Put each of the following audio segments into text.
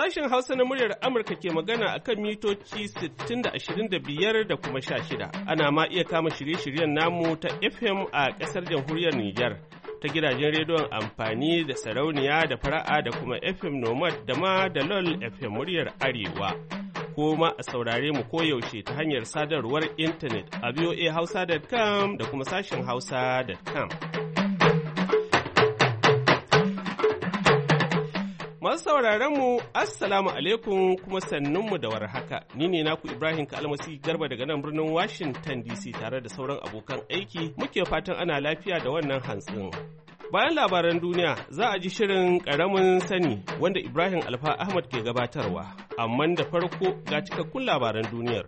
Sashen Hausa na muryar Amurka ke magana a kan mitoci 60 da 25 da kuma 16. Ana ma iya kama shirye-shiryen namu ta FM a ƙasar jamhuriyar Nijar, ta gidajen rediyon amfani da sarauniya da fara'a da kuma FM Nomad da ma da LOL FM muryar Arewa. Ko ma a saurare mu koyaushe ta hanyar sadarwar intanet a voahausa.com da kuma sashen hausa.com. Masu sauraron mu Assalamu alaikum kuma sannunmu da warhaka. Ni ne naku Ibrahim Kalmasi Garba daga nan birnin Washington DC tare da sauran abokan aiki muke fatan ana lafiya da wannan hantsin. Bayan labaran duniya za a ji shirin ƙaramin sani wanda Ibrahim Alfa Ahmad ke gabatarwa, amma da farko ga cikakkun labaran duniyar.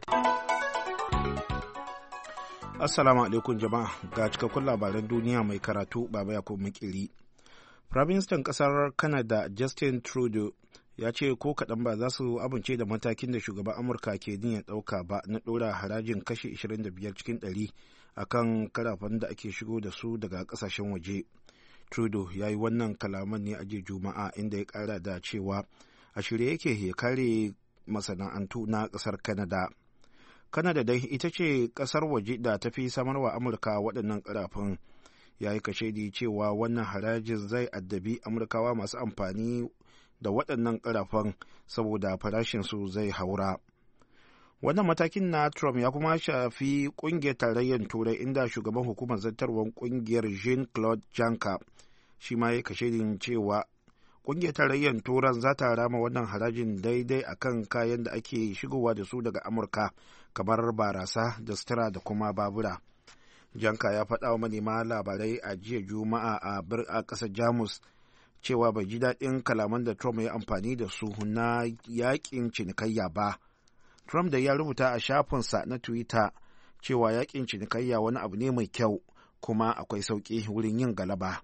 Assalamu alaikum jama'a, ga cikakkun labaran duniya mai karatu Baba Yakubu Makiri. Firaministan ƙasar Canada Justin Trudeau ya ce ko kaɗan ba za su amince da matakin da shugaban Amurka ke niyyar ɗauka ba na ɗora harajin kashi 25 cikin 100 a kan karafan da ake shigo da su daga ƙasashen waje. Trudeau ya yi wannan kalaman ne a jiya Juma'a inda ya ƙara da cewa a shirye yake ya kare masana'antu na ƙasar Canada. Canada dai ita ce ƙasar waje da ta fi samarwa Amurka waɗannan karafan. Ya yi kashedi cewa wannan harajin zai addabi amurkawa masu amfani da waɗannan ƙarafan saboda farashinsu zai haura. Wannan matakin na Trump ya kuma shafi ƙungiyar tarayyar turai inda shugaban hukumar zartarwar ƙungiyar Jean-Claude Juncker shi ma ya kashedin cewa ƙungiyar tarayyar turan za ta rama wannan harajin daidai akan kayan da ake shigowa da su daga Amurka kamar barasa da sutura da kuma babura. Janka ya faɗa wa manema labarai a jiya Juma'a a ƙasar Jamus cewa bai ji daɗin kalaman da Trump ya amfani da su na yaƙin cinikayya ba. Trump da ya rubuta a shafinsa na Twitter cewa yaƙin cinikayya wani abu ne mai kyau kuma akwai sauƙi wurin yin galaba.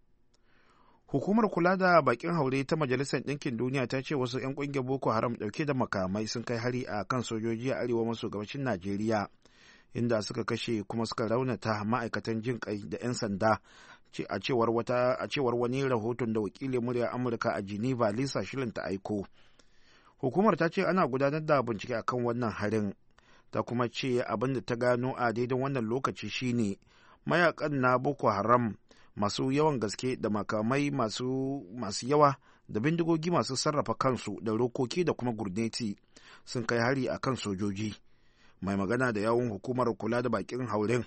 Hukumar kula da baƙin haure ta Majalisar Ɗinkin Duniya ta ce wasu 'yan ƙungiyar Boko Haram ɗauke da makamai sun kai hari a kan sojoji a arewa maso gabashin Najeriya, inda suka kashe kuma suka raunata ma'aikatan jin kai da 'yan sanda a cewar wani rahoton da wakilin murya Amurka a Geneva Lisa Schlein ta aiko. Hukumar ta ce ana gudanar da bincike akan wannan harin, ta kuma ce abin da ta gano a daidai wannan lokaci shine mayakan na Boko Haram masu yawan gaske da makamai masu yawa da bindigogi masu sarrafa kansu da rokoki da kuma gurneti sun kai hari akan sojoji. Mai magana da yawun hukumar kula da bakin hauren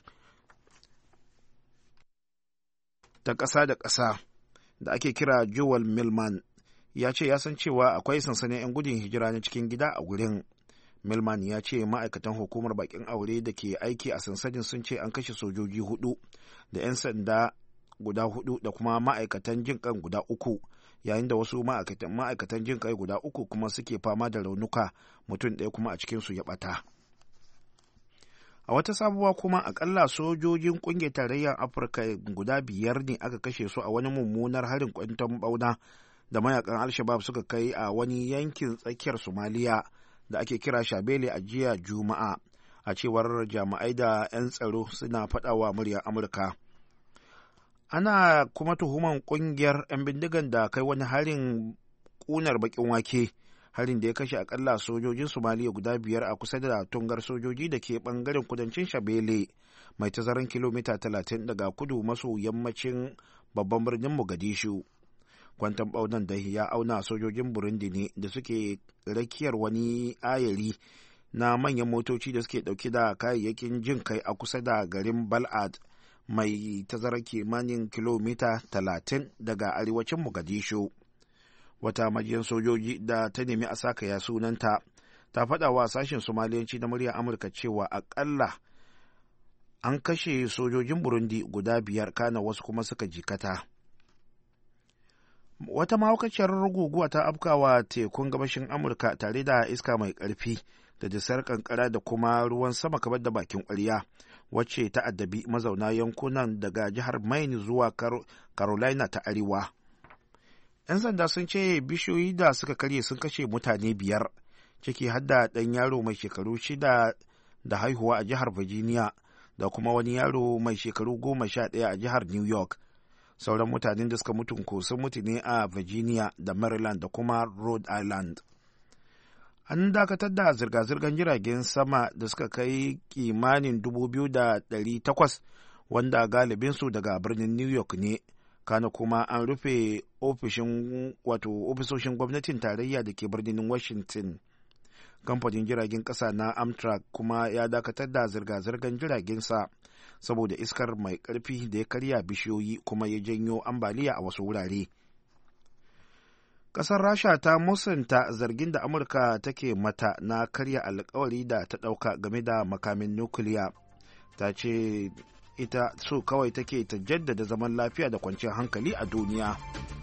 ta ƙasa da ƙasa da ake kira Joel Millman ya ce ya san cewa akwai sansanin 'yan gudun hijira na cikin gida a gurin. Millman ya ce ma'aikatan hukumar bakin aure da ke aiki a sansanin sun ce an kashe sojoji 4 da 'yan sanda guda 4 da kuma ma'aikatan jin kan guda 3, yayin da wasu ma'aikatan jin kai guda 3 kuma suke fama da raunuka, mutum ɗaya kuma a cikinsu ya ɓata. A wata sabuwa kuma akalla sojojin kungiyar tarayyar Afirka guda 5 ne aka kashe su a wani mummunar harin kwanton bauna da mayakan Al-Shabab suka kai a wani yankin tsakiyar Somaliya da ake kira Shabele a jiya Juma'a, a cewar jami'ai da 'yan tsaro suna faɗawa muryar Amurka. Ana kuma tuhuman kungiyar 'yan bindigan da kai wani harin ƙunar baƙin wake, harin da ya kashe akalla sojojin Somaliya guda 5 a kusa da tungar sojoji da ke bangaren kudancin Shabele mai tazaran kilomita 30 daga kudu maso yammacin babban birnin Mogadishu. Kwanton ɓaunan da ya auna sojojin Burundi ne da suke rakiyar wani ayari na manyan motoci da suke ɗauke da kayayyakin jin kai a kusa da garin Bal'ad mai tazarar kimanin kilomita 30 daga arewacin Mogadishu. Wata majiyar sojoji da ta nemi a sakaya sunanta ta faɗa wa sashen Somaliyanci na muryar Amurka cewa akalla an kashe sojojin Burundi guda 5 kana wasu kuma suka jikata. Wata mahaukaciyar guguwa ta afkawa tekun gabashin Amurka tare da iska mai ƙarfi da disar kankara da kuma ruwan sama kamar da bakin ƙwarya, wacce ta addabi mazauna yankunan daga jihar Maine zuwa Carolina ta Arewa. 'Yan sanda sun ce bishiyoyi da suka karye sun kashe mutane 5, ciki har da ɗan yaro mai shekaru 6 da haihuwa a jihar Virginia da kuma wani yaro mai shekaru 11 a jihar New York. Sauran mutanen da suka mutu ko sun mutu ne a Virginia da Maryland da kuma Rhode Island. an dakatar da zirga-zirgar jiragen sama da suka kai kimanin 2,800 wanda galibinsu daga birnin New York ne. Kana kuma an rufe ofisoshin gwamnatin tarayya da ke birnin Washington. Kamfanin jiragen ƙasa na Amtrak kuma ya dakatar da zirga-zirgar jiragensa saboda iskar mai ƙarfi da ya karya bishiyoyi kuma ya janyo ambaliya a wasu wurare. Ƙasar Rasha ta musanta zargin da Amurka take mata na karya alkawari da ta ɗauka game da makamin nukiliya. Ta ce ita so kawai take ta jaddada zaman lafiya da kwanciyar hankali a duniya.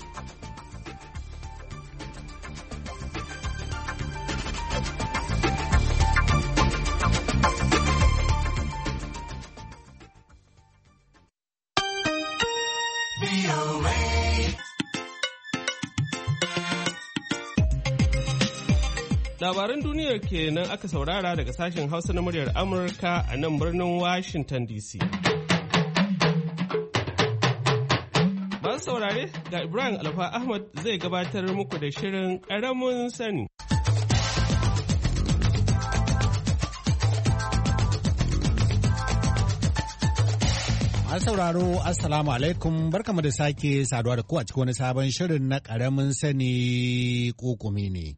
Labaran duniyar kenan aka saurara daga sashen Hausa na muryar Amurka a nan birnin Washington DC. Masu saurare, ga Ibrahim Alfa Ahmad zai gabatar muku da shirin ƙaramin sani. Masu sauraro, Assalamu alaikum, barkamu da sake saduwa da ku a cikin wani sabon shirin na ƙaramin sani ƙoƙumi ne.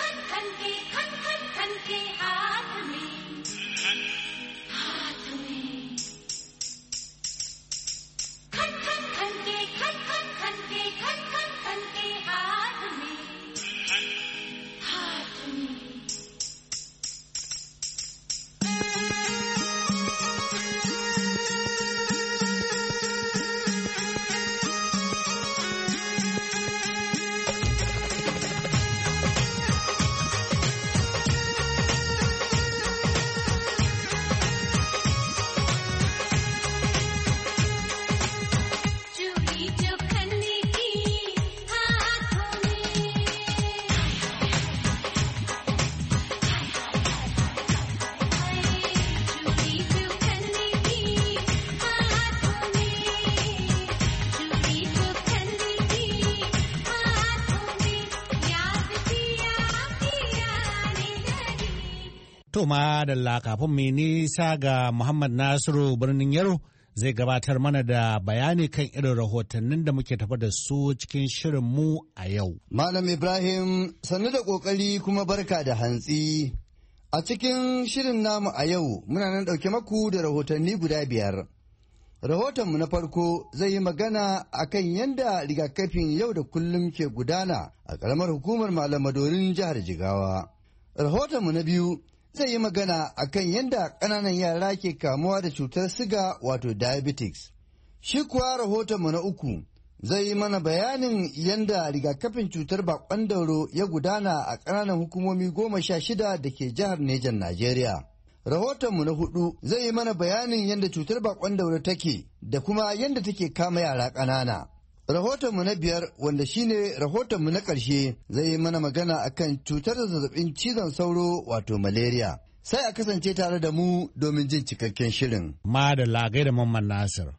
To ma da kafin mai nisa ga Muhammad Nasiru birnin Yaro zai gabatar mana da bayani kan irin rahotannin da muke tafa da su cikin shirin mu a yau. Malam Ibrahim, sannu da ƙoƙari kuma barka da hantsi. A cikin shirin namu a yau muna nan ɗauke maku da rahotanni guda 5. Rahotonmu na farko zai yi magana a kan yadda rigakafin yau da kullum ke gudana a ƙaramar hukumar Malam Madorin jihar Jigawa. Rahotonmu na biyu zai yi magana a kan yadda ƙananan yara ke kamuwa da cutar siga wato diabetics. Shi kuwa rahotonmu na uku zai yi mana bayanin yadda rigakafin cutar bakon dauro ya gudana a ƙananan hukumomi 16 da ke jihar Nejan Najeriya. Rahotonmu na 4 zai yi mana bayanin yadda cutar bakon dauro take da kuma yadda take kama yara ƙanana. Rahotonmu na 5 wanda shine rahotonmu na ƙarshe zai yi mana magana akan cutar zazzabin cizon sauro wato malaria. Sai a kasance tare da mu domin jin cikakken shirin. Ma da lagai da Mamman Nasir.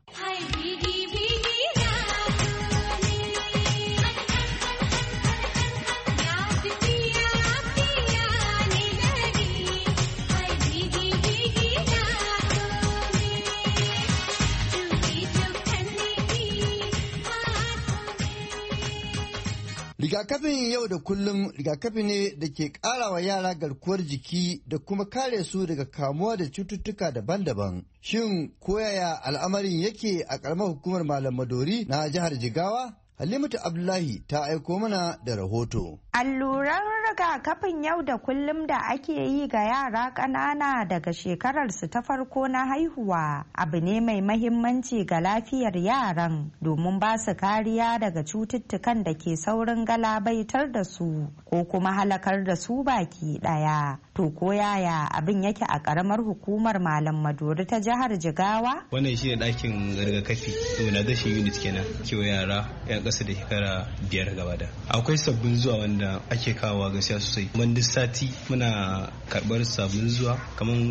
Rigakafin yau da kullum rigakafi ne da ke ƙara wa yara garkuwar jiki da kuma kare su daga kamuwa da cututtuka daban-daban. Shin koyaya al'amarin yake a ƙaramar hukumar Malam Madori na jihar Jigawa? Halimatu Abdullahi ta aiko mana da rahoto. Alluran rigakafin yau da kullum da ake yi ga yara ƙanana daga shekararsu ta farko na haihuwa abu ne mai mahimmanci ga lafiyar yaran domin ba su kariya daga cututtukan da ke saurin galabaitar da su ko kuma halakar da su baki ɗaya. To ko yaya abin yake a karamar hukumar Malam Maduri ta jihar Jigawa? Wannan shi ne ɗakin rigakafi immunization unit kenan, kewa yara 'yan ƙasa da shekara 5 gaba da. Akwai sabbin zuwa wanda ake kawowa gaskiya sosai. Mun duk sati muna karɓar sabbin zuwa kamar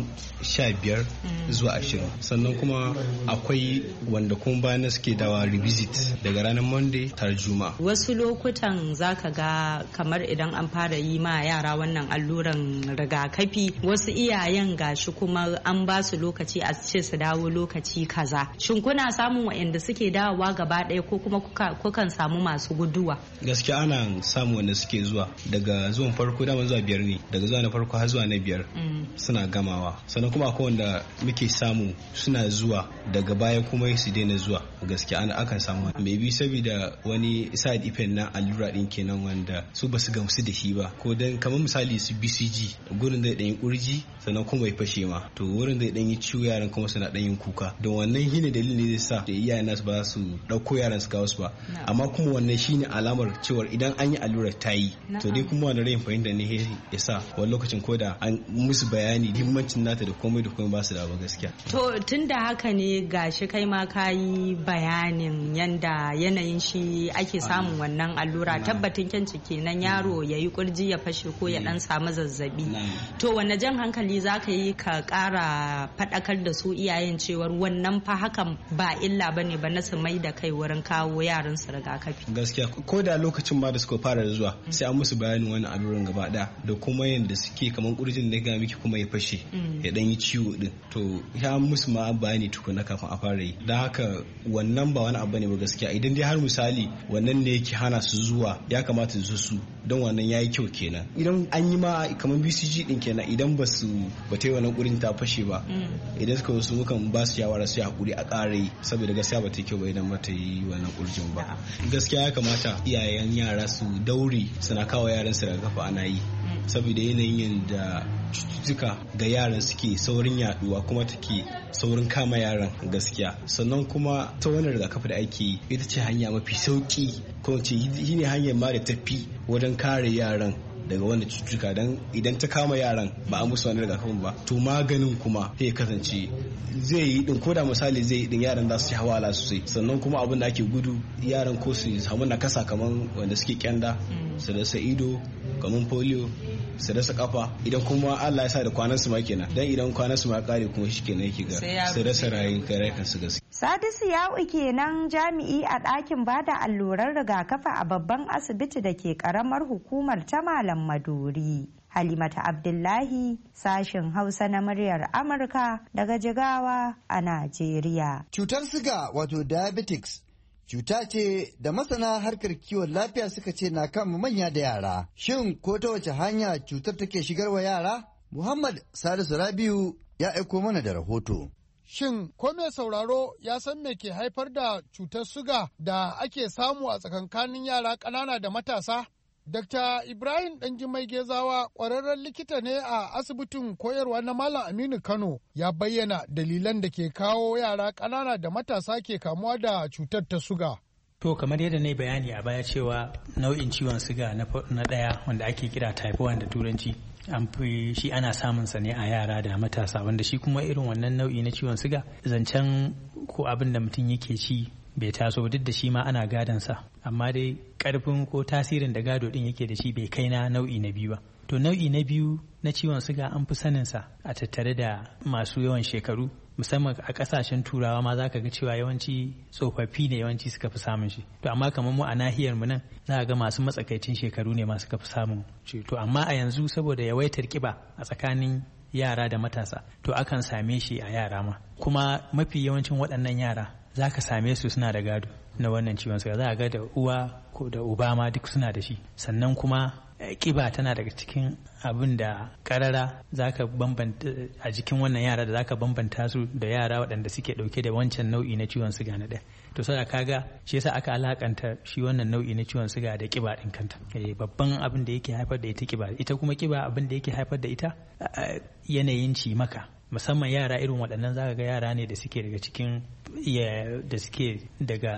15 zuwa 20. Sannan kuma akwai wanda kuma bayan suke dawa revisit daga ranar Monday tar Juma'a. Wasu lokutan zaka ga kamar idan an fara yi ma yara wannan alluran rigakafi, wasu iyayen gashi kuma an ba su lokaci a ce su dawo lokaci kaza. Shin kuna samun waɗanda suke dawowa gaba ɗaya ko kuma kukan samu masu guduwa? Gaskiya ana samu wanda suke zuwa daga zuwan farko dama zuwa 5 ne, daga zuwa na farko har zuwa na 5 suna gamawa. Sannan kuma akwai wanda muke samu suna zuwa daga baya kuma su daina zuwa. Gaskiya ana akan samu maybe saboda wani side effect na allura din kenan wanda su basu gamsu da shi ba, ko dan kamar misali su BCG gurin zai dan yi kurji sannan kuma ya fashe ma, to wurin zai dan yi ciwo yaran kuma suna dan yin kuka. Don wannan shine dalilin ne zai sa da iyayen nasu ba su dauko yaran su kawo su ba, amma kuma wannan shine alamar cewa idan an yi allurar ta yi, to dai kuma wannan rayin fahimta ne ya sa wani lokacin ko da an musu bayani muhimmancin nata da komai ba su da ba gaskiya. To tunda haka ne gashi kai ma ka yi bayanin yanda yanayin shi ake samun wannan allura, tabbatin kyanci kenan yaro ya yi kurji ya fashe ko ya dan samu zazzabi. To wanne jan hankali za ka yi ka kara faɗakar da su iyayen cewar wannan fa hakan ba illa bane ba na su mai da kai wurin kawo yaran su rigakafi? Gaskiya ko da lokacin ma da suka fara zuwa sai an musu bayanin wannan alluran gaba da kuma yanda suke kaman kurjin da ga miki kuma ya fashe ya dan yi ciwo din, to ya musu ma bayani tukuna kafin a fara yi. Dan haka wannan ba wani abu ne ba gaskiya. Idan dai har misali wannan ne yake hana su zuwa, ya kamata su don wannan yayi kyau kenan. Idan an yi ma kaman BCG din kenan, idan ba ta yi wannan kurin ta fashe ba, idan suka wasu mukan ba su yawara su hakuri a ƙara yi, saboda gaskiya ba ta yi kyau ba idan ba ta yi wannan kurjin ba. Gaskiya ya kamata iyayen yara su daure suna kawo yaran su daga kafa ana yi, saboda yanayin da cututtuka ga yaran suke saurin yaduwa kuma take saurin kama yaran gaskiya. Sannan kuma ta wannan rigakafi da ake yi ita ce hanya mafi sauki, ko ce shi ne hanyar ma da tafi wajen kare yaran daga wanda cututtuka. Dan idan ta kama yaran ba a musu wani rigakafin ba, to maganin kuma zai kasance zai yi din, ko da misali zai yi din yaran za su ci hawala sosai. Sannan kuma abin da ake gudu yaran ko su samu nakasa kaman wanda suke kyanda, su rasa ido kaman polio, su rasa kafa. Idan kuma Allah ya sa da kwanan su ma kenan, dan idan kwanan su ma kare kuma shi kenan yake ga su rasa rayukan su gaskiya. Sadisu Ya'u kenan jami'i a ɗakin bada alluran rigakafi a babban asibiti da ke karamar hukumar ta Malam Maduri. Halimata Abdullahi, sashin Hausa na muryar Amurka daga Jigawa a Najeriya. Cutar siga wato diabetics cuta ce da masana harkar kiwon lafiya suka ce na kan manya da yara. Shin ko ta wace hanya cutar take shigarwa yara? Muhammad Salisu Rabiu ya aiko mana da rahoto. Shin ko mai sauraro ya san me ke haifar da cutar suga da ake samu a tsakankanin yara ƙanana da matasa? Dr. Ibrahim Ɗanjimai Gezawa ƙwararren likita ne a asibitin koyarwa na Malam Aminu Kano, ya bayyana dalilan da ke kawo yara ƙanana da matasa ke kamuwa da cutar ta suga. To kamar yadda na yi bayani a baya cewa nau'in ciwon suga na ɗaya wanda ake kira type 1 da turanci, an fi shi ana samun sa ne a yara da matasa, wanda shi kuma irin wannan nau'i na ciwon suga zancen ko abin da mutum yake ci bai taso, duk da shi ma ana gadon sa, amma dai karfin ko tasirin da gado din yake da shi bai kai na nau'i na biyu ba. To nau'i na biyu na ciwon suga an fi sanin sa a tattare da masu yawan shekaru, musamman a kasashen turawa ma zaka ga cewa yawanci tsofaffi ne yawanci suka fi samun shi. To amma kamar mu a nahiyar mu nan za ga masu matsakaicin shekaru ne masu fi samun shi. To amma a yanzu saboda yawaitar kiba a tsakanin yara da matasa, to akan same shi a yara ma, kuma mafi yawancin waɗannan yara za ka same su suna da gado na wannan ciwon suga. Za a ga da uwa ko da uba ma duk suna da shi. Sannan kuma kiba tana daga cikin abin da karara za ka bambanta a jikin wannan yara, da za ka bambanta su da yara waɗanda suke ɗauke da wancan nau'i na ciwon suga na ɗaya. To sai kaga shi yasa aka alakanta shi wannan nau'i na ciwon suga da kiba ɗin kanta. Babban abin da yake haifar da ita kiba. Ita kuma kiba abin da yake haifar da ita yanayin cimaka. Musamman yara irin waɗannan zaka ga yara ne da suke daga cikin da suke daga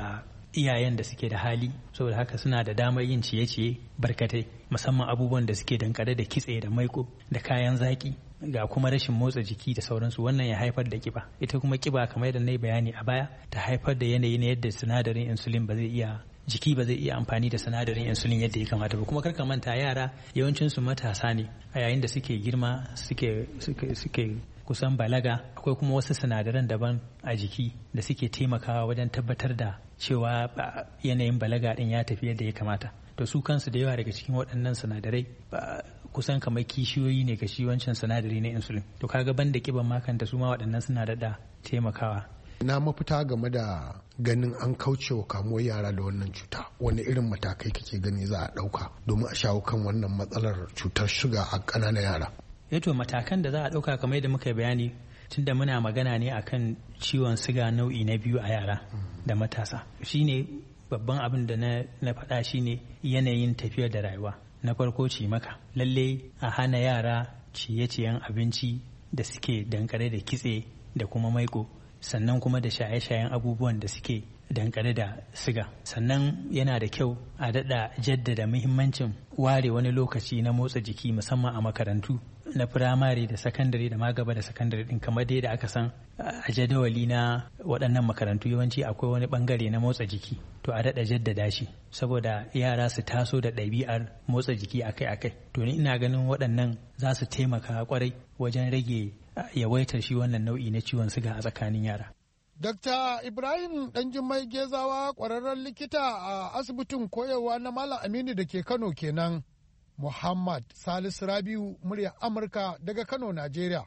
iyayen da suke da hali, saboda haka suna da damar yin ciye-ciye barkatai, musamman abubuwan da suke dankare da kitse da maiko da kayan zaki, ga kuma rashin motsa jiki da sauransu. Wannan ya haifar da kiba. Ita kuma kiba, kamar yadda na yi bayani a baya, ta haifar da yanayi na yadda sinadarin insulin jiki ba zai iya amfani da sinadarin insulin yadda ya kamata ba. Kuma karka manta, yara yawancinsu matasa ne, a yayin da suke girma suke kusan balaga, akwai kuma wasu sinadaran daban a jiki da suke taimakawa wajen tabbatar da cewa yanayin balaga din ya tafi yadda ya kamata. To su kansu da yawa daga cikin waɗannan sinadarai kusan kamar kishiyoyi ne ga shi wancan sinadari na insulin. To kaga banda kiban makanta, su ma waɗannan suna da taimakawa. Na mafita game da ganin an kauce wa kamuwar yara da wannan cuta, wani irin matakai kake gani za a ɗauka domin a shawo kan wannan matsalar cutar shuga a ƙananan yara? To matakan da za a ɗauka kamar yadda muka bayani, tunda muna magana ne akan ciwon siga nau'i na biyu a yara da matasa, shine babban abin da na faɗa shine yanayin tafiyar da rayuwa. Na farko cimaka, lalle a hana yara ciye-ciyen abinci da suke dankare da kitse da kuma maiko, sannan kuma da shaye-shayen abubuwan da suke dankare da siga. Sannan yana da kyau a daɗa jaddada muhimmancin ware wani lokaci na motsa jiki, musamman a makarantu na firamare da sakandare da magaba da sakandare din, kamar dai da aka san a jadawali na waɗannan makarantu yawanci akwai wani ɓangare na motsa jiki. To a daɗa jaddada shi saboda yara su taso da ɗabi'ar motsa jiki akai-akai. To ni ina ganin waɗannan za su taimaka kwarai wajen rage yawaitar shi wannan nau'i na ciwon siga a tsakanin yara. Dr. Ibrahim Ɗanjimai Gezawa, ƙwararren likita a asibitin koyarwa na Malam Aminu da ke Kano kenan. Muhammad Salisu Rabiu, muryar Amurka daga Kano, Najeriya.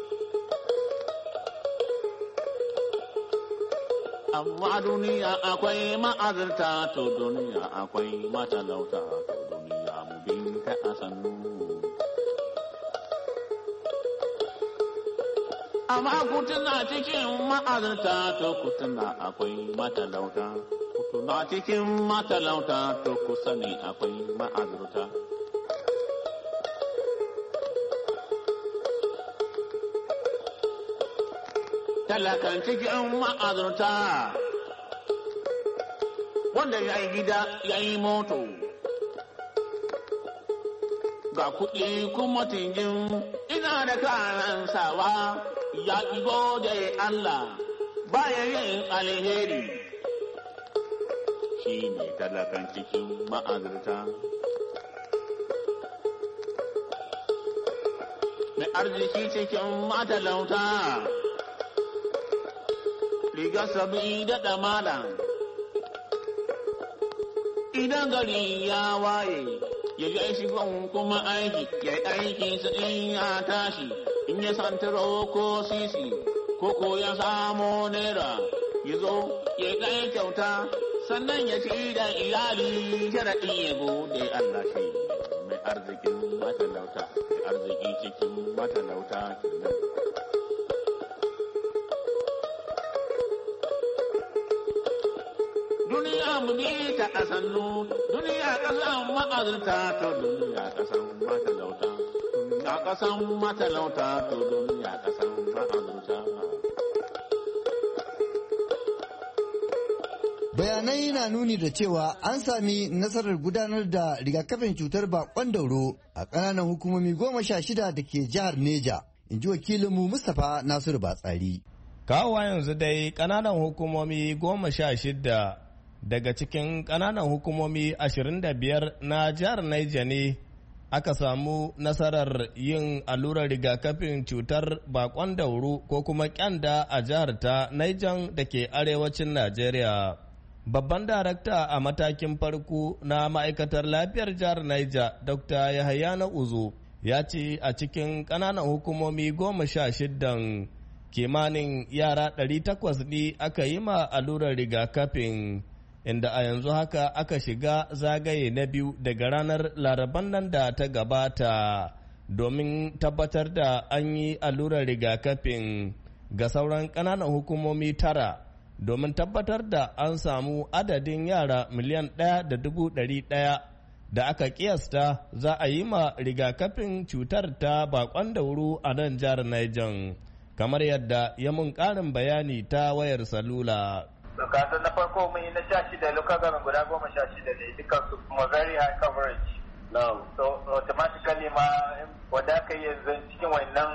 Amma duniya akwai ma'azarta, to duniya akwai matalauta, to duniya mu binta a sannu. Amma kutuna cikin ma'azarta, to kutuna akwai matalauta, kutuna cikin matalauta, to ku sani akwai ma'azarta. Talakan cikin ma'azurta, wanda ya yi gida ya yi moto, ga kuɗi kuma tingin ina da kanan sawa, ya ƙi gode Allah baya yin alheri, shi ne talakan cikin ma'azurta. Mai arziki cikin matalauta, riga sabi da damala, idan gari ya waye ya je shi kuma aiki, ya yi aiki su in ya tashi, in ya santaro ko sisi ko ya samo naira, ya zo ya kai kyauta, sannan ya ci da iyali, sharaɗi ya gode Allah shi mai arzikin matalauta, mai arziki cikin matalauta kenan. Duniya mu bi ta a sannu, duniya ƙasan ma'azurta, to duniya ƙasan matalauta, duniya ƙasan matalauta, to duniya ƙasan ma'azurta. Bayanai na nuni da cewa an sami nasarar gudanar da rigakafin cutar bakon dauro a ƙananan hukumomi 16 da ke jihar Neja, in ji wakilinmu Mustapha Nasiru Batsari. Kawowa yanzu dai ƙananan hukumomi 16 daga cikin ƙananan hukumomi 25 na jihar Niger ne aka samu nasarar yin allurar rigakafin cutar bakon dauro ko kuma kyanda a jihar ta Niger da ke arewacin Najeriya. Babban darakta a matakin farko na ma'aikatar lafiyar jihar Niger, Dr. Yahaya na Uzo, ya ce a cikin ƙananan hukumomi 16 kimanin yara 800 ne aka yi ma allurar rigakafin, inda a yanzu haka aka shiga zagaye na biyu daga ranar laraban nan da ta gabata domin tabbatar da an yi allurar rigakafin ga sauran ƙananan hukumomi 9 domin tabbatar da an samu adadin yara miliyan 1.100 da aka kiyasta za a yi ma rigakafin cutar ta bakon dauro a nan jihar Niger, kamar yadda ya mun ƙarin bayani ta wayar salula. Kaga na farko mun yi na 16 local government guda 16 ne dukkan su kuma very high coverage. So automatically ma wanda aka yi yanzu cikin wannan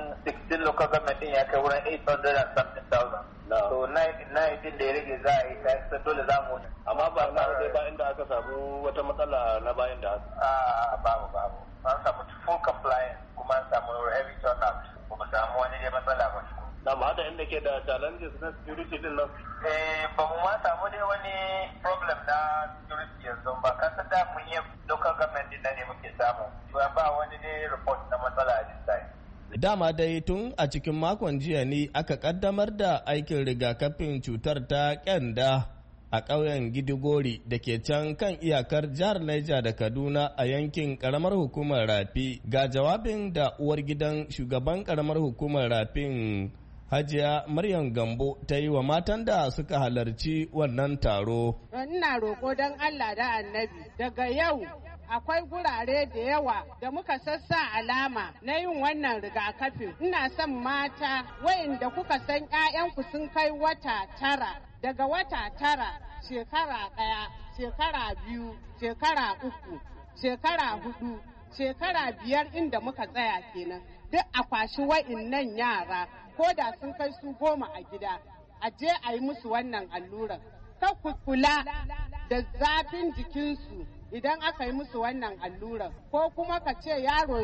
16 local government din ya kai wurin 800,000. So na din da ya rage za a yi kayan dole za mu. Amma ba na dai ba inda aka samu wata matsala na bayan da haka. Babu. An samu full compliance kuma an samu heavy turnout. Ba mu samu wani dai matsala ba. Na ma hada inda ke da challenges na security din nan. Ba mu ma samu dai wani problem na security yanzu ba. Kasar da mun yi local government din ne muke samu. Ba wani ne report na matsala a this time. Dama dai tun a cikin makon jiya ne aka kaddamar da aikin rigakafin cutar ta kyanda a ƙauyen Gidigori da ke can kan iyakar jihar Niger da Kaduna a yankin ƙaramar hukumar Rafi. Ga jawabin da uwar gidan shugaban ƙaramar hukumar Rafin Hajiya Maryam Gambo ta yi wa matan da suka halarci wannan taro. Ina roƙo don Allah da Annabi daga yau akwai gurare da yawa da muka sassa alama na yin wannan rigakafin. Ina son mata wayanda kuka san 'ya'yanku sun kai wata 9, daga wata 9, shekara 1, shekara 2, shekara 3, shekara 4, shekara 5 inda muka tsaya kenan. Duk a kwashi wa'innan yara ko da sun kai su 10 a gida, a je a yi musu wannan alluran. Ka kula da zafin jikinsu idan aka yi musu wannan alluran, ko kuma ki ce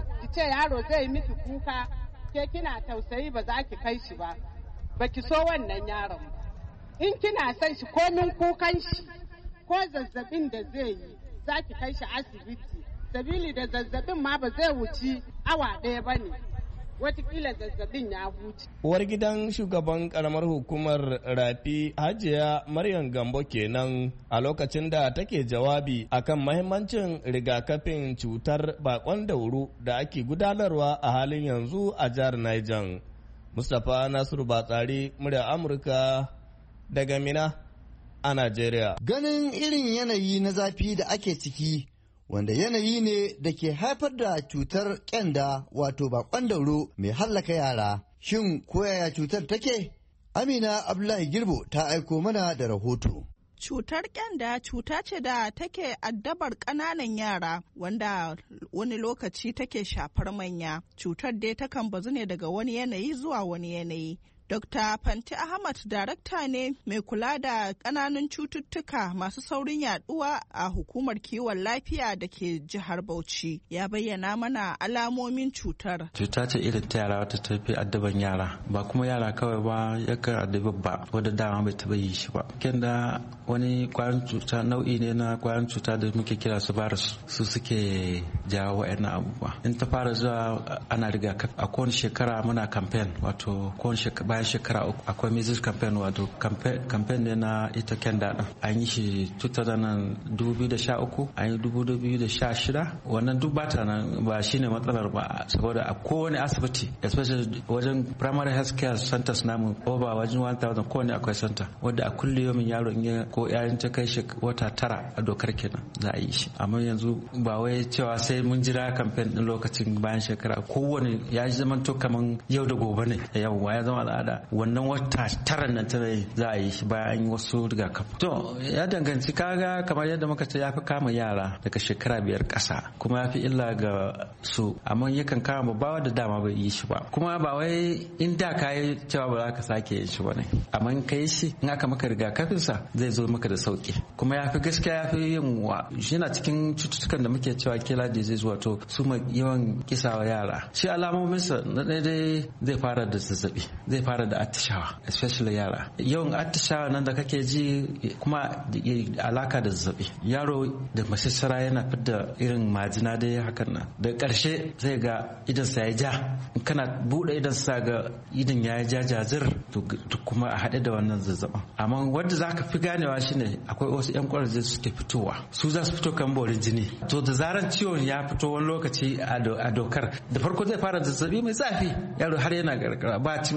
yaro zai yi miki kuka, ke kina tausayi ba za ki kai shi ba ki so wannan yaron ba. In kina son shi komin kukan shi ko zazzabin da zai yi za ki kai shi asibiti, sabili da zazzabin ma ba zai wuci awa 1 ba ne, watakila zazzabin ya huce. Uwar gidan shugaban karamar hukumar Rafi Hajiya Maryam Gambo kenan a lokacin da take jawabi akan mahimmancin rigakafin cutar bakon dauro da ake gudanarwa a halin yanzu a jihar Niger. Mustapha Nasiru Batsari, murya Amurka daga Mina a Najeriya. Ganin irin yanayi na zafi da ake ciki, wanda yanayi ne da ke haifar da cutar kyanda wato bakon dauro mai hallaka yara. Shin koyaya cutar take? Amina Abdullahi Girbo ta aiko mana da rahoto. Cutar kyanda cuta ce da take addabar ƙananan yara wanda wani lokaci take shafar manya. Cutar dai takan bazu ne daga wani yanayi zuwa wani yanayi. Dr. Fanti Ahmad darakta ne mai kula da ƙananan cututtuka masu saurin yaduwa a hukumar kiwon lafiya da ke jihar Bauchi. Ya bayyana mana alamomin cutar. Cuta ce irin ta yara wata tafi addaban yara, ba kuma yara kawai ba, yakan addabi babba wadda dama bai taba yi shi ba. Kenda wani kwayan cuta nau'i ne na kwayan cuta da muke kira su virus, su suke jawo wa'annan abubuwa. In ta fara zuwa ana rigakafi. A kowane shekara muna campaign, wato kowane shekara bayan shekara 3 akwai measles campaign, wato campaign ne na ita kyanda din. An yi shi 2013, an yi 2016. Wannan duk bata nan, ba shine matsalar ba, saboda a kowane asibiti, especially wajen primary health care centers namu over wajen 1000 kowane akwai center wadda a kulle yomin yaro in ko yayin ta kai wata 9 a dokar kenan za a yi shi. Amma yanzu ba wai cewa sai mun jira campaign din lokacin bayan shekara, kowane ya zama to kaman yau da gobe ne, yawa ya zama al'ada. Wannan wata 9 nan tare za a yi shi bayan an yi wasu rigakafi. To ya danganci, kaga kamar yadda muka ce ya fi kama yara daga shekara 5 ƙasa, kuma ya fi illa ga su, amma yakan kama babba da dama bai yi shi ba. Kuma ba wai in da ka yi cewa ba za ka sake yin shi ba ne, amma in ka yi shi in aka maka rigakafin sa zai zo maka da sauki. Kuma ya fi gaskiya, ya fi yin wa shi na cikin cututtukan da muke cewa killer disease, wato su yawan kisawa yara. Shi alamominsa na daidai zai fara da zazzabi, zai fara da attishawa, especially yara. Yawan attishawa nan da kake ji kuma alaka da zazzabi. Yaro da mashassara yana fidda irin majina dai hakan nan. Da ƙarshe zai ga idan sa ya ja, kana bude idan sa ga idan ya ja jazir, to kuma a haɗe da wannan zazzabin. Amma wanda zaka fi ganewa shine akwai wasu ƴan ƙwararre suke fitowa, su za su fito kan borin jini. To da zaran ciwon ya fito wani lokaci a dokar, da farko zai fara zazzabi mai zafi, yaro har yana gargara, ba cin abinci ba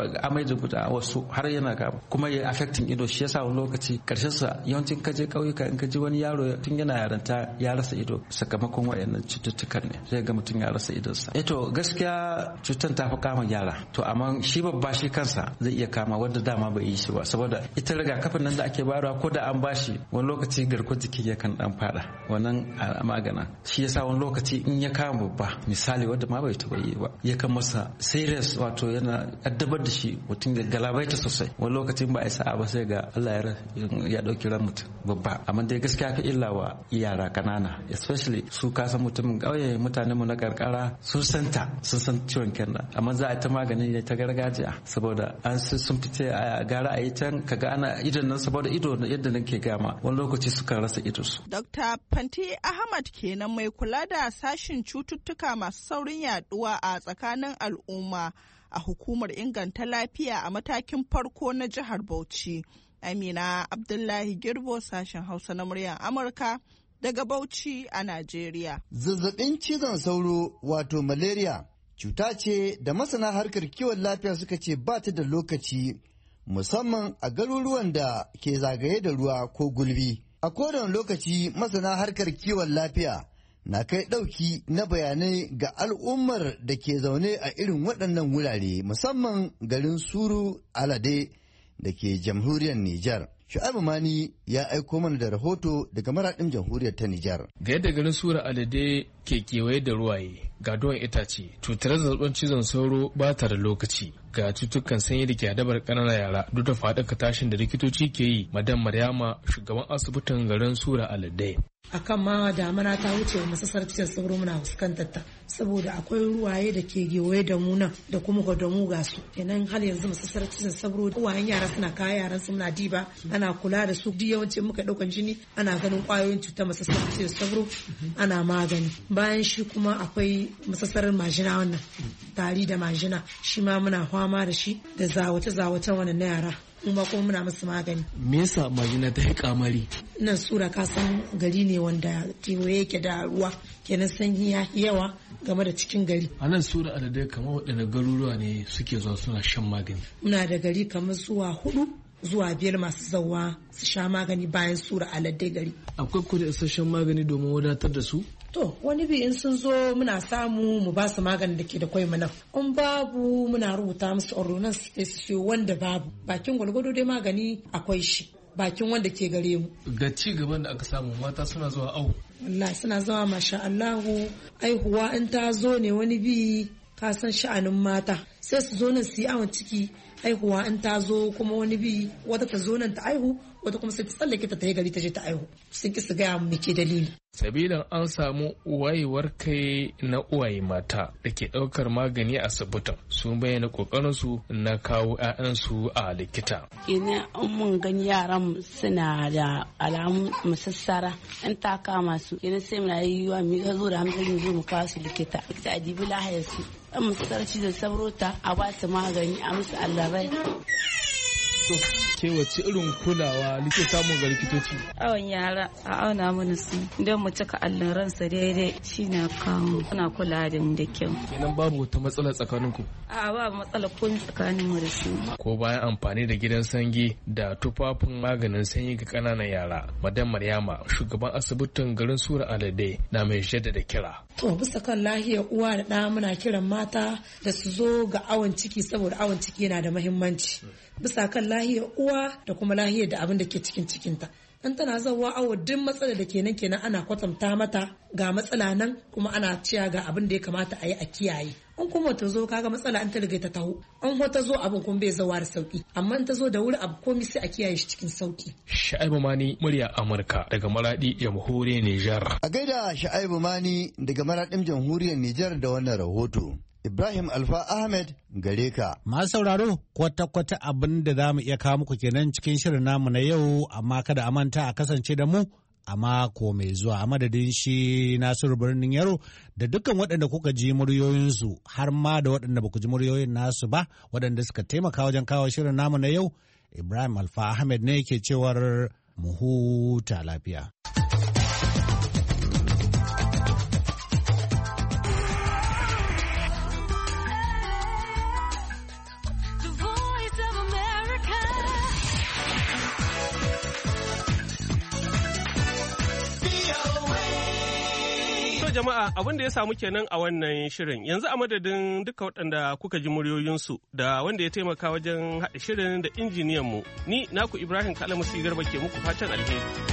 amai da guda wasu har yana kama kuma ya affecting ido. Shi yasa wani lokaci karshen sa yawancin kaje kauyuka in kaji wani yaro tun yana yaranta ya rasa ido sakamakon wayannan cututtukan ne, zai ga mutum ya rasa idonsa. To gaskiya cutar ta fi kama yara, to amma shi babba shi kansa zai iya kama wanda dama bai yi shi ba, saboda ita rigakafin nan da ake bayarwa ko da an bashi wani lokaci garkuwar jiki yakan dan fada wannan magana. Shi yasa wani lokaci in ya kama babba misali wanda ma bai taba yi ba yakan masa serious, wato yana addabar da shi mutum ya galabaita sosai. Wani lokacin ba a sa'a ba sai ga Allah ya dauki ran mutum babba. Amma dai gaskiya fi illa wa yara kanana, especially su kasan mutumin kauye, mutanen mu na karkara sun san ciwon kenan, amma za a ta magani ne ta gargajiya saboda an sun fice a gara a yi can kaga ana idon nan, saboda ido yadda nake gama wani lokaci sukan rasa ido su. Dr. Fanti Ahmad kenan mai kula da sashin cututtuka masu saurin yaduwa a tsakanin al'umma a hukumar inganta lafiya a matakin farko na jihar Bauchi. Amina Abdullahi Girbo, sashen Hausa na muryar Amurka daga Bauchi a Najeriya. Zazzabin cizon sauro wato malaria cuta ce da masana harkar kiwon lafiya suka ce ba ta da lokaci, musamman a garuruwan da ke zagaye da ruwa ko gulbi. A kowane lokaci masana harkar kiwon lafiya na kai ɗauki na bayanai ga al'ummar da ke zaune a irin waɗannan wurare, musamman garin Suru Alade da ke jamhuriyar Nijar. Shu'aibu Mani ya aiko mana da rahoto daga maraɗin jamhuriyar ta Nijar. Ga yadda garin Sura Alade ke kewaye da ruwaye, ga duwan itace, cutar zazzabin cizon sauro ba ta da lokaci. Ga cutukan sanyi da ke adabar ƙananan yara duk da faɗaka tashin da likitoci ke yi. Madam Maryama, shugaban asibitin garin Sura Alade. Akan ma damana ta wuce wa masasar cizon sauro muna fuskantar ta, saboda akwai ruwaye da ke gewaye da mu nan da kuma gwadamu ga su. Kenan har yanzu masasar cizon sauro uwayen yara suna kawo yaran su muna diba, ana kula da su. Duk yawanci muka ɗaukan jini ana ganin ƙwayoyin cutar masasar cizon sauro, ana magani. Bayan shi kuma akwai masasar majina, wannan tari da majina shi ma muna fama da shi, da zawace wannan na yara kuma muna musu magani. Me yasa majina ta yi kamari? Nan Sura kasan gari ne wanda kewaye yake da ruwa, kenan sanyi ya yawa game da cikin gari. A nan Sura Alade kamar waɗanne garuruwa ne suke zuwa suna shan magani? Muna da gari kamar zuwa 4 zuwa 5 masu zawa su sha magani bayan Sura Alade gari. Akwai ku da isasshen magani domin wadatar da su? To wani bi in sun zo muna samu mu ba su maganin da ke da kwai mana. In babu muna rubuta musu ordonance sai wanda babu. Bakin gwalgwado dai magani akwai shi. Bakin wanda ke gare mu. Ga ci gaban da aka samu mata suna zuwa awo. Wallahi suna zuwa masha Allahu. Aihuwa in ta zo ne wani bi ka san sha'anin mata. Sai su zo nan su yi awon ciki. Aihuwa in ta zo kuma wani bi wata ta zo nan ta aihu, wata kuma sai ta tsallake ta yi gari ta je ta aihu. Sun ki su gaya mu ke dalili. Sabilan an samu wayewar kai na uwaye mata da ke ɗaukar magani a asibitin sun bayyana ƙoƙarinsu na kawo 'ya'yansu a likita. Ina mun gani yaran suna da alamun musassara in ta kama su, ina sai muna yi wa mi zo da hamzari zo mu kawo su likita. Likita a dibi lahayar su, an musassar cizon sauro ta a ba su magani a musu allarai. Ke wace irin kulawa like samun ga likitoci? Awon yara a auna mana su don mu cika alluransa daidai shi na kawo. Ana kula da mu da kyau. Kenan babu wata matsala tsakaninku? A ba matsala kun tsakanin mu da su. Ko bayan amfani da gidan sanyi da tufafin maganin sanyi ga ƙananan yara, Madam Maryama, shugaban asibitin garin Sura Alade, na mai da kira. To bisa kan lahiyar uwa da ɗa muna kiran mata da su zo ga awon ciki, saboda awon ciki yana da muhimmanci. Bisa kan lahiyar uwa da kuma lahiyar da abin da ke cikin cikinta. Dan tana zawa awo duk matsalar da kenan ana kwatanta mata ga matsala nan, kuma ana ciya ga abin da ya kamata a yi a kiyaye. An kuma ta zo kaga matsala an ta riga ta taho, an ta zo abin kuma bai zawa da sauki, amma in ta zo da wuri abu komai sai a kiyaye shi cikin sauki. Sha'ibu Mani, murya Amurka daga Maradi, jamhuriyar Nijar. A gaida Sha'ibu Mani daga Maradin jamhuriyar Nijar da wannan rahoto. Ibrahim Alfa Ahmed gare ka. Masu sauraro kwata-kwata abin da za mu iya kawo muku kenan cikin shirin namu na yau, amma kada a manta a kasance da mu a mako mai zuwa. A madadin shi Nasiru Birnin Yaro da dukkan waɗanda kuka ji muryoyinsu, har ma da waɗanda ba ku ji muryoyin nasu ba, waɗanda suka taimaka wajen kawo shirin namu na yau, Ibrahim Alfa Ahmed ne ke cewar mu huta lafiya. The jama'a abin da ya samu kenan a wannan shirin yanzu a madadin duka waɗanda kuka ji muryoyinsu da wanda ya taimaka wajen haɗa shirin da injiniyanmu ni naku Ibrahim Kalamusi Garba ke muku fatan alheri.